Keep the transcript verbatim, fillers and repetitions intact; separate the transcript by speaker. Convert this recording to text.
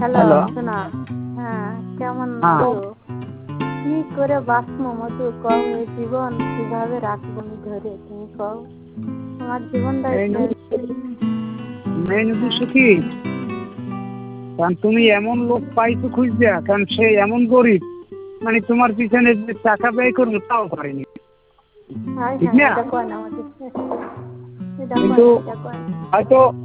Speaker 1: Hello শোনা, হ্যাঁ কেমন আছো? কি করে বাঁচবো মধু কও, এই জীবন কিভাবে রাখবো আমি ধরে, তুমি কও। আমার জীবনটা
Speaker 2: মেন উদ্দেশ্য কি, কারণ তুমি এমন লোক পাইছো খুঁজবে, কারণ সে এমন গরিব, মানে তোমার পিছনে যে টাকা ব্যয় করবো তাও পারেনি, ঠিক না? কিন্তু হয়তো